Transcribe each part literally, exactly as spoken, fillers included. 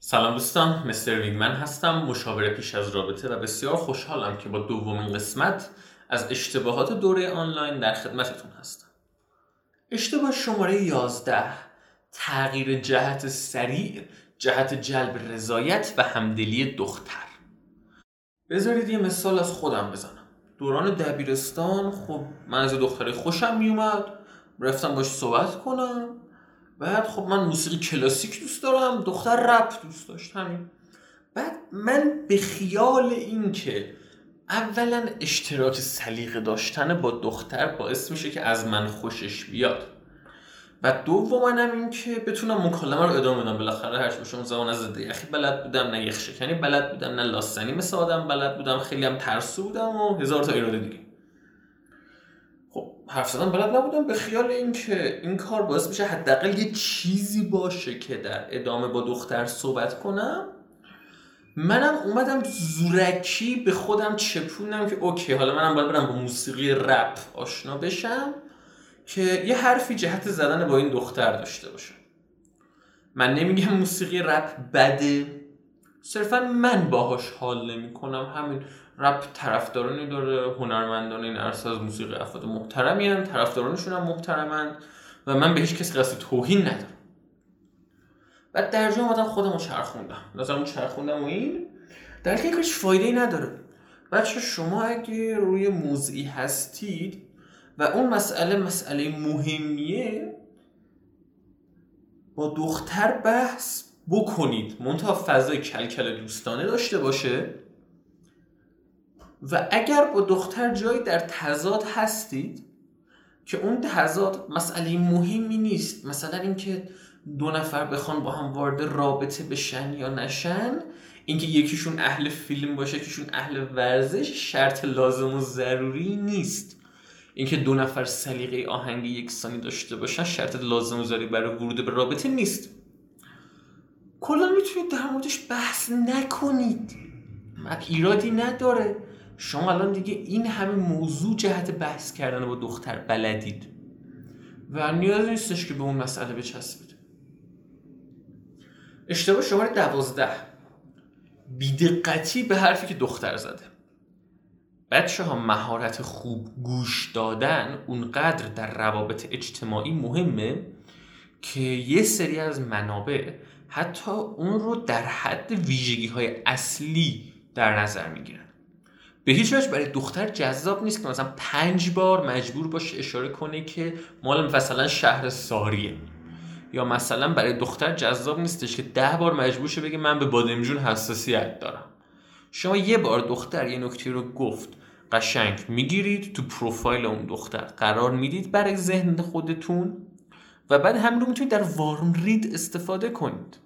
سلام دوستان، مستر ویگمن هستم، مشاور پیش از رابطه و بسیار خوشحالم که با دومین قسمت از اشتباهات دوره آنلاین در خدمتتون هستم. اشتباه شماره یازده، تغییر جهت سریع جهت جلب رضایت و همدلی دختر. بذارید یه مثال از خودم بزنم. دوران دبیرستان خب من از دختری خوشم میومد، رفتم باش صحبت کنم. بعد خب من موسیقی کلاسیک دوست دارم، دختر رپ دوست داشت، همین. بعد من به خیال این که اولا اشتراک سلیقه داشتن با دختر باعث میشه که از من خوشش بیاد و دوما هم این که بتونم مکالمه رو ادامه بدم. بالاخره هرچی باشم زبان از ضد یخی بلد بودم، نه یخ شکنی بلد بودم، نه لاستنی مثل آدم بلد بودم، خیلی هم ترسو بودم و هزار تا ایراد دیگه. خب حرف زدن بلد نبودم، به خیال این که این کار باعث میشه حداقل یه چیزی باشه که در ادامه با دختر صحبت کنم. منم اومدم زورکی به خودم چپوندم که اوکی حالا منم باید برم با موسیقی رپ آشنا بشم که یه حرفی جهت زدن با این دختر داشته باشم. من نمیگم موسیقی رپ بده، صرفا من باهاش حال نمی کنم. همین رپ طرفدارانی داره، هنرمندان این عرصه از موسیقی افراد محترمی هستند، طرفدارانشون هم محترمند و من به هیچ کسی قصد توهین ندارم. بعد در جا اومدم خودمو چرخوندم، نظرمو چرخوندم و این در که هیچ فایده‌ای نداره. بچه شما اگه روی موضوعی هستید و اون مسئله مسئله مهمیه، با دختر بحث بکنید، منتها فضای کلکل دوستانه داشته باشه و اگر با دختر جایی در تضاد هستید که اون تضاد مسئله مهمی نیست، مثلا اینکه دو نفر بخوان با هم وارد رابطه بشن یا نشن، اینکه یکیشون اهل فیلم باشه یکیشون اهل ورزش شرط لازم و ضروری نیست، اینکه دو نفر سلیقه آهنگ یکسانی داشته باشن شرط لازم و ضروری برای ورود به رابطه نیست. کلا میتونید در موردش بحث نکنید، ایرادی نداره. شما الان دیگه این همه موضوع جهت بحث کردن با دختر بلدید و نیاز نیستش که به اون مسئله بچسبید. اشتباه شماره دوازده، بی‌دقتی به حرفی که دختر زده. بچه ها مهارت خوب گوش دادن اونقدر در روابط اجتماعی مهمه که یه سری از منابع حتی اون رو در حد ویژگی های اصلی در نظر میگیرن. به هیچ وجه برای دختر جذاب نیست که مثلا پنج بار مجبور باشه اشاره کنه که مال مثلا شهر ساریه، یا مثلا برای دختر جذاب نیستش که ده بار مجبور شه بگه من به بادمجون حساسیت دارم. شما یه بار دختر یه نکته رو گفت، قشنگ میگیرید تو پروفایل اون دختر قرار میدید برای ذهن خودتون و بعد همین رو میتونید در وارم رید استفاده کنید.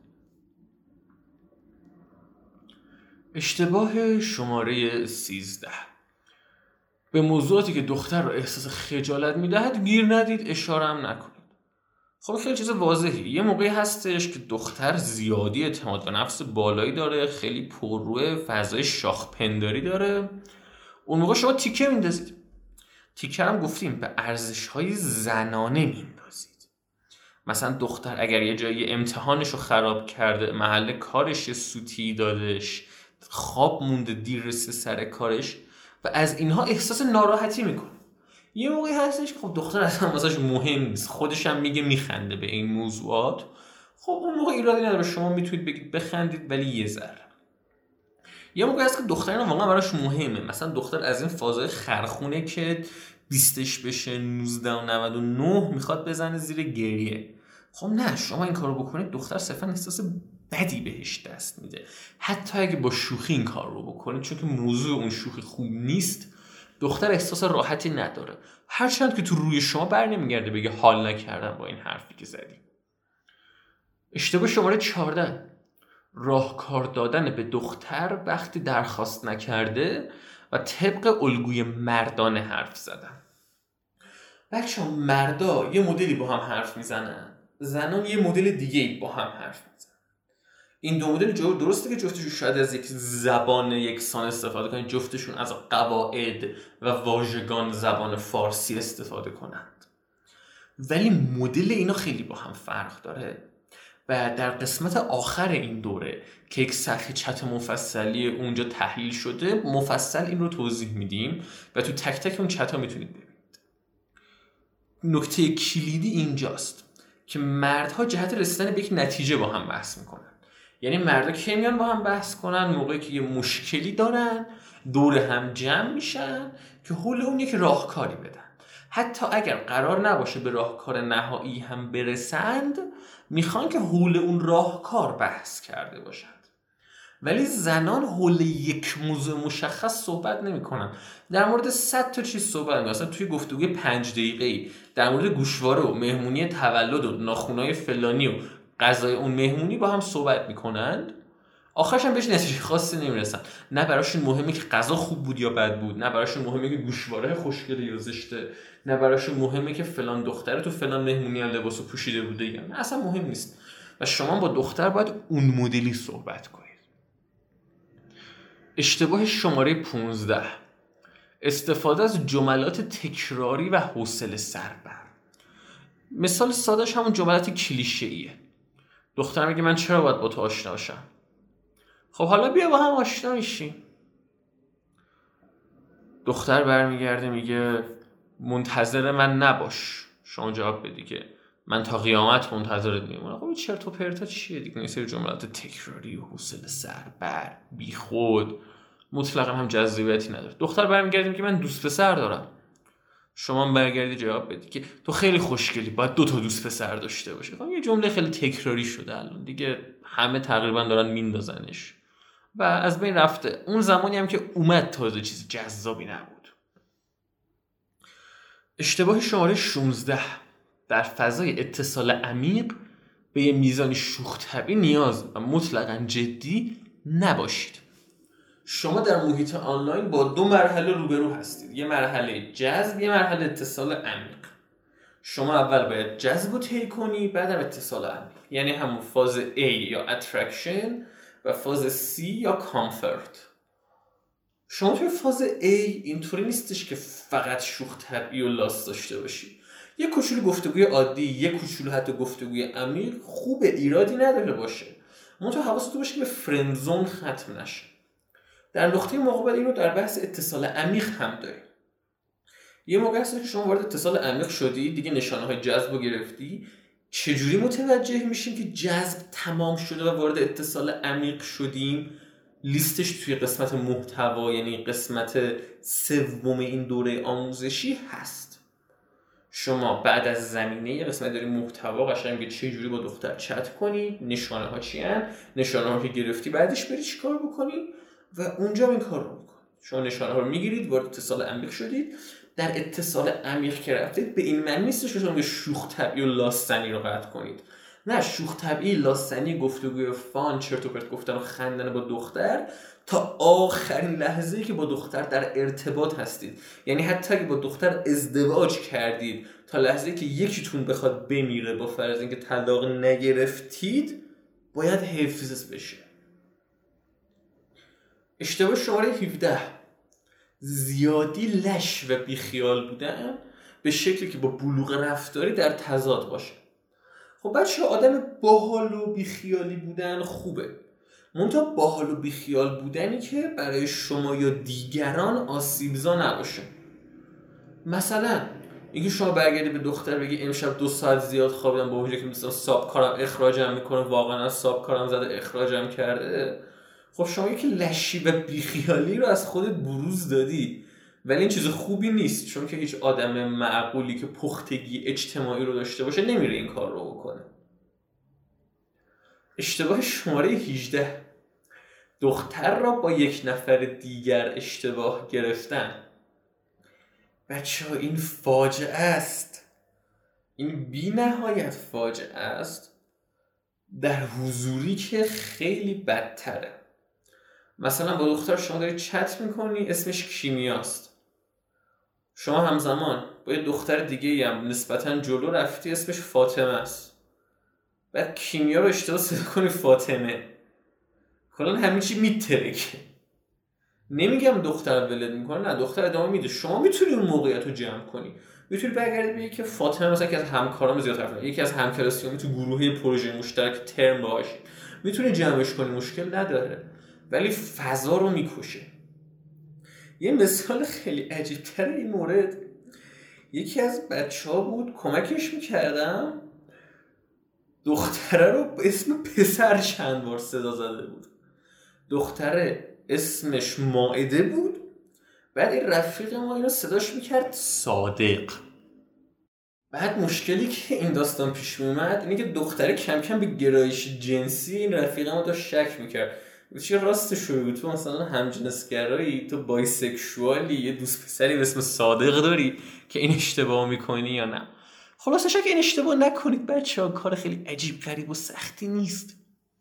اشتباه شماره سیزده، به موضوعاتی که دختر رو احساس خجالت میدهد گیر ندید، اشاره هم نکنید. خب خیلی چیز واضحی. یه موقعی هستش که دختر زیادی اعتماد به نفس بالایی داره، خیلی پرروه، فضای شاخ پنداری داره، اون موقع شما تیکه میندازید. تیکه هم گفتیم به ارزش‌های زنانه میندازید. مثلا دختر اگر یه جایی امتحانش رو خراب کرده، محل کارش یه سوتی دادش، خواب مونده، دیر رسیده سر کارش و از اینها احساس ناراحتی میکنه، یه موقعی هستش که خب دختر اصلا واسش مهم نیست، خودش هم میگه میخنده به این موضوعات. خب اون موقع ایرادی نداره، شما میتونید بگید بخندید ولی یه ذره. یه موقعی هست که دختر اینا واقعا براش مهمه، مثلا دختر از این فازای خرخونه که بیستش بشه نوزده و نود و نه میخواد بزنه زیر گریه. خب نه، شما این کارو بکنید دختر صرفا احساس بدی بهش دست میده، حتی اگه با شوخی این کار رو بکنید، چون که موضوع اون شوخی خوب نیست، دختر احساس راحتی نداره، هرچند که تو روی شما بر نمیگرده بگه حال نکردم با این حرفی که زدی. اشتباه شماره چهارده، راهکار دادن به دختر وقتی درخواست نکرده و طبق الگوی مردانه حرف زدن. بچه ها مردا یه مدلی با هم حرف میزنن، زنان یه مدل دیگه با هم حرف میزنن. این دو مدل جو درسته که جفتشون شاید از یک زبان یکسان استفاده کنن، جفتشون از قواعد و واژگان زبان فارسی استفاده کنند، ولی مدل اینا خیلی با هم فرق داره و در قسمت آخر این دوره که یک سطح چت مفصلی اونجا تحلیل شده مفصل این رو توضیح میدیم و تو تک تک اون چت ها میتونید ببینید. نکته کلیدی اینجاست که مردها جهت رسیدن به یک نتیجه با هم بحث میکنن. یعنی مردا کی میان با هم بحث کنن؟ موقعی که یه مشکلی دارن دور هم جمع میشن که حول اون یک راهکاری بدن. حتی اگر قرار نباشه به راهکار نهایی هم برسند میخوان که حول اون راهکار بحث کرده باشند. ولی زنان حول یک موضوع مشخص صحبت نمیکنن. در مورد صد تا چیز صحبت میکنن. مثلا توی گفتگوی پنج دقیقه‌ای در مورد گوشواره و مهمونی تولد و ناخونای فلانی و غذای اون مهمونی با هم صحبت میکنند. آخرش هم بهش نتیجه خاصی نمیرسن. نه براشون مهمه که غذا خوب بود یا بد بود، نه براشون مهمه که گوشواره خوشگله یا زشته، نه براشون مهمه که فلان دختره تو فلان مهمونی لباسو پوشیده بوده یا نه. اصلا مهم نیست. و شما با دختر باید اون مدلی صحبت کنید. اشتباه شماره پانزده، استفاده از جملات تکراری و حوصله سربر. مثال سادهش همون جملات کلیشه‌ایه. دختر میگه من چرا باید با تو آشنا بشم؟ خب حالا بیا با هم آشنا میشیم. دختر برمیگرده میگه منتظر من نباش. شما جواب بدی که من تا قیامت منتظرت میمونم. خب چرت و پرتا چیه دیگه؟ این سری جملات تکراری و حوصله سربر بیخود مطلقا هم جذابیتی نداره. دختر برمیگرده میگه من دوست پسر دارم. شما برگردی جواب بدی که تو خیلی خوشگلی، باید دو تا دوست پسر داشته باشی. خب یه جمله خیلی تکراری شده الان دیگه، همه تقریبا دارن میندازنش و از بین رفته. اون زمانی هم که اومد تازه چیز جذابی نبود. اشتباه شماره شانزده، در فضای اتصال عمیق به یه میزان شوخ طبعی نیاز و مطلقاً جدی نباشید. شما در محیط آنلاین با دو مرحله روبرو هستید. یه مرحله جذب، یه مرحله اتصال عمیق. شما اول باید جذب رو طی کنی، بعدم اتصال عمیق. یعنی همون فاز A یا attraction و فاز C یا comfort. شما توی فاز A اینطوری نیستش که فقط شوخ طبعی و لاس داشته باشی. یه کوچولو گفتگوی عادی، یه کوچولو حتی گفتگوی عمیق خوبه، ایرادی نداره باشه. منتها حواستون باشه که به فرند زون ختم نشه. در نقطه مقابل اینو در بحث اتصال عمیق هم داریم. یه موقع هست که شما وارد اتصال عمیق شدی، دیگه نشانه‌های جذب رو گرفتی. چجوری متوجه میشیم که جذب تمام شده و وارد اتصال عمیق شدیم؟ لیستش توی قسمت محتوا، یعنی قسمت سوم این دوره آموزشی هست. شما بعد از زمینه یه قسمت داری محتوا قشنگ میگه چه جوری با دختر چت کنی، نشانه ها چی ان، نشانه ها که گرفتی بعدش بری چی کار بکنی و اونجا این کار رو بکنید. شما نشانه ها رو میگیرید، وارد اتصال عمیق شدید. در اتصال عمیق که رفتید به این معنی نیست که شما شوخ طبعی و لاستنی رو قطع کنید. نه، شوخ طبعی، لاستنی، گفتگوی فان، چرت و پرت گفتن و خندن با دختر تا آخرین لحظه‌ای که با دختر در ارتباط هستید. یعنی حتی اگه با دختر ازدواج کردید تا لحظه‌ای که یکیتون بخواد بمیره، با فرض اینکه طلاق نگرفتید، باید حفظ بشه. اشتباه شماره هفده، زیادی لش و بیخیال بودن به شکلی که با بلوغ رفتاری در تضاد باشه. خب بچه، آدم باحال و بیخیالی بودن خوبه، منتها باحال و بیخیال بودنی که برای شما یا دیگران آسیبزا نباشه. مثلا اینکه شما برگردی به دختر بگی امشب دو ساعت زیاد خوابیدم، با اونجا که مثلا ساب کارم اخراجم میکنه، واقعا از ساب کارم زده اخراجم کرده. خب شما یکی لشی و بیخیالی رو از خودت بروز دادی، ولی این چیز خوبی نیست، چون که هیچ آدم معقولی که پختگی اجتماعی رو داشته باشه نمیره این کار رو بکنه. اشتباه شماره هجده، دختر را با یک نفر دیگر اشتباه گرفتن. بچه ها این فاجعه است، این بی نهایت فاجعه است. در حضوری که خیلی بدتره. مثلا با دختر شما داری چت میکنی، اسمش کیمیاست، شما همزمان با یه دختر دیگه هم نسبتا جلو رفتی، اسمش فاطمه است. بعد کیمیا رو اشتباه صدا کنی فاطمه، کلا همین چی میترکه. نمیگم دختر ولد میکنه، نه، دختر ادامه میده. شما میتونی اون موقعیت رو جمع کنی. میتونی برگردی بگی که فاطمه مثلا که از همکارام زیاد حرف یکی از همکلاسیام تو گروهی پروژه مشترک ترم باشی، میتونی جمعش کنی، مشکل نداره، ولی فضا رو میکشه. یه مثال خیلی عجیب تر این مورد، یکی از بچه‌ها بود کمکش میکردم، دختره رو به اسم پسر چند بار صدا زده بود. دختره اسمش مائده بود، بعد این رفیق ما اینو صداش میکرد صادق. بعد مشکلی که این داستان پیش میومد اینه که دختره کم کم به گرایش جنسی این رفیق ما داشت شک میکرد. چه راستش رو تو مثلا همجنسگرایی، تو بایسکشوالی، یه دوست پسری به اسم صادق داری که این اشتباه میکنی یا نه؟ خلاصه که این اشتباه نکنید بچه ها، کار خیلی عجیب غریب و سختی نیست.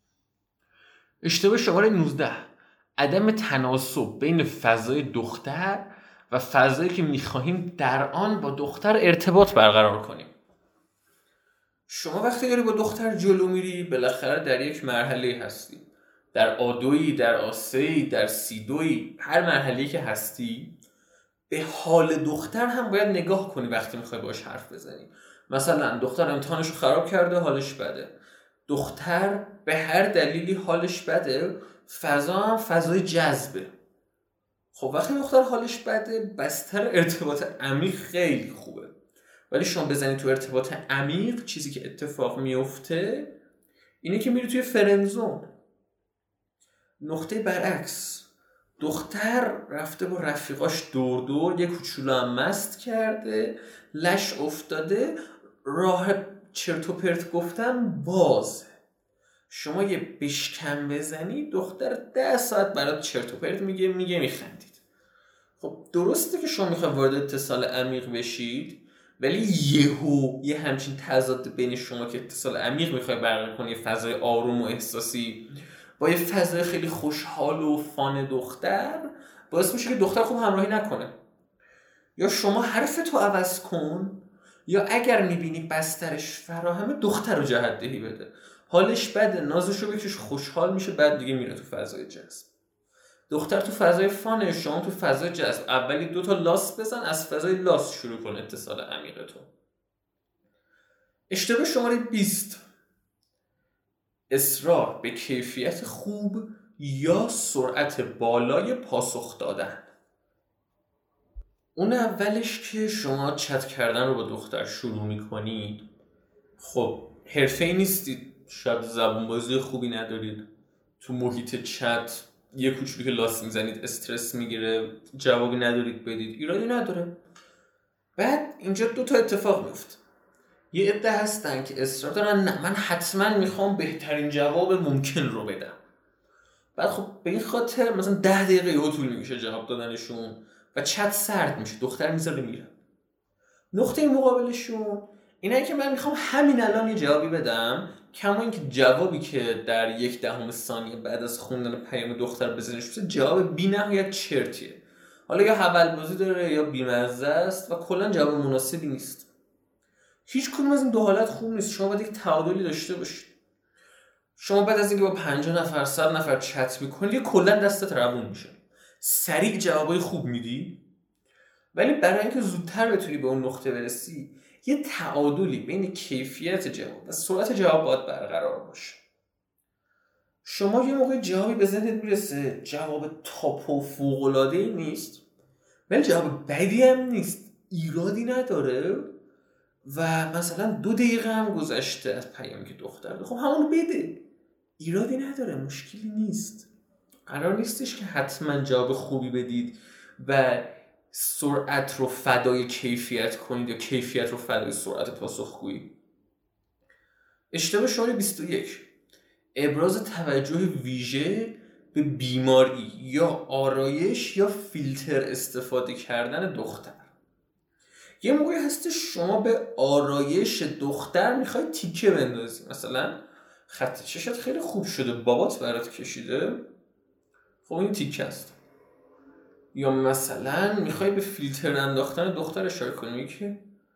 اشتباه شماره نوزده، عدم تناسب بین فضای دختر و فضایی که میخواهیم در آن با دختر ارتباط برقرار کنیم. شما وقتی داری با دختر جلو میری بالاخره در یک مرحله هستی، در آدویی، در آسه‌ای، در سیدویی، هر مرحله‌ای که هستی به حال دختر هم باید نگاه کنی وقتی میخوای باش حرف بزنی. مثلا دختر امتحانشو خراب کرده، حالش بده، دختر به هر دلیلی حالش بده، فضا هم فضای جذبه. خب وقتی دختر حالش بده، بستر ارتباط عمیق خیلی خوبه، ولی شما بزنی تو ارتباط عمیق، چیزی که اتفاق میفته اینه که میری توی فرندزون. نقطه برعکس، دختر رفته با رفیقاش دور دور، یه کوچولو هم مست کرده، لش افتاده، راه چرت و پرت گفتن باز. شما یه بشکم بزنی، دختر ده ساعت برات چرت و پرت میگه میگه میخندید. خب درسته که شما میخواید وارد اتصال عمیق بشید، ولی یهو یه همچین تضاد بین شما که اتصال عمیق میخوای برقرار کنی، یه فضای آروم و احساسی با یه فضای خیلی خوشحال و فان دختر، باعث میشه که دختر خوب همراهی نکنه. یا شما حرفتو عوض کن، یا اگر میبینی بسترش فراهمه دختر رو جهت دهی بده. حالش بده، نازشو بکش، خوشحال میشه، بعد دیگه میره تو فضای جذب. دختر تو فضای فانه، شما تو فضای جذب. اولی دو تا لاس بزن، از فضای لاس شروع کن اتصال عمیق تو. اشتباه شماره بیست، اصرار به کیفیت خوب یا سرعت بالای پاسخ دادن. اون اولش که شما چت کردن رو با دختر شروع میکنید، خب حرفه‌ای نیستید، شاید زبون بازی خوبی ندارید، تو محیط چت یه کوچولو که لاس میزنید استرس میگیره، جوابی ندارید بدید، ایرادی نداره. بعد اینجا دو تا اتفاق میفته. یه عده هستن که اصرار دارن نه من حتما میخوام بهترین جواب ممکن رو بدم، بعد خب به این خاطر مثلا ده دقیقه یهو طول میکشه جواب دادنشون و چت سرد میشه، دختر میذاره میره. نقطه مقابلشون اینه که من میخوام همین الان یه جوابی بدم، کما اینکه جوابی که در یک دهم ثانیه بعد از خوندن پیام دختر بزنش بشه جواب بی نهایت چرتیه، حالا یا هبل‌بازی داره یا بی‌مزه است و کلا جواب مناسبی نیست. هیچ کدوم از این دو حالت خوب نیست. شما باید یک تعادلی داشته باشید. شما بعد از اینکه با پنجاه نفر صد نفر چت میکنید کلا دستت روون میشه، سریع جوابای خوب میدی، ولی برای اینکه زودتر بتونی به اون نقطه برسی یه تعادلی بین کیفیت جواب و سرعت جواب باید برقرار باشه. شما یه موقع جوابی به ذهنت میرسه جواب تاپ و فوق‌العاده‌ای نیست، ولی جواب بدی هم نیست، ایرادی نداره و مثلا دو دقیقه هم گذشته از پیامی که دختر ده. خب همونو بده، ایرادی نداره، مشکلی نیست. قرار نیستش که حتما جواب خوبی بدید و سرعت رو فدای کیفیت کنید یا کیفیت رو فدای سرعت پاسخگویی. اشتباه شماره بیست و یک، ابراز توجه ویژه به بیماری یا آرایش یا فیلتر استفاده کردن دختر. یه موقعی هست شما به آرایش دختر میخوای تیکه بندازی، مثلا خط چشت خیلی خوب شده بابات برات کشیده، خب این تیکه است. یا مثلا میخوای به فیلتر انداختن دختر اشاره کنی که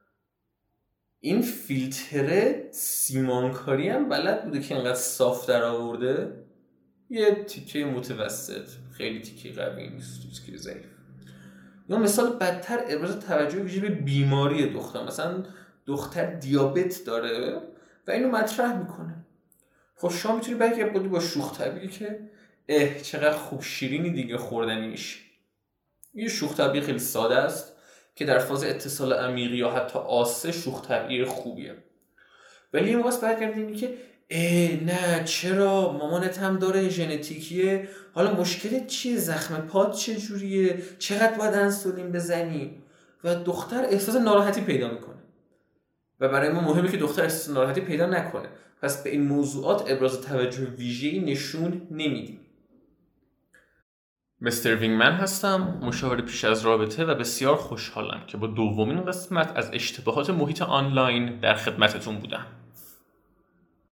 این فیلتر سیمانکاری هم بلد بوده که اینقدر صاف در آورده، یه تیکه متوسط، خیلی تیکه قوی نیست، تیکه ضعیف. یا مثال بدتر ابراز توجه ویژه به بیماری دختر، مثلا دختر دیابت داره و اینو مطرح میکنه. خب شما میتونی برگردی با شوخ طبیعی که اه چقدر خوب شیرینی دیگه خوردنی میشه. یه شوخ طبیعی خیلی ساده است که در فاز اتصال عمیقی یا حتی آسه شوخ طبیعی خوبیه. ولی یه موقع برگردیم که اه نه چرا مامانت هم داره ژنتیکیه، حالا مشکلت چیه، زخم پات چه جوریه، چقدر باید انسولین بزنی، و دختر احساس ناراحتی پیدا میکنه و برای ما مهمه که دختر احساس ناراحتی پیدا نکنه. پس به این موضوعات ابراز توجه ویژه‌ای نشون نمیدیم. مستر وینگمن هستم، مشاور پیش از رابطه، و بسیار خوشحالم که با دومین قسمت از اشتباهات محیط آنلاین در خدمتتون بودم.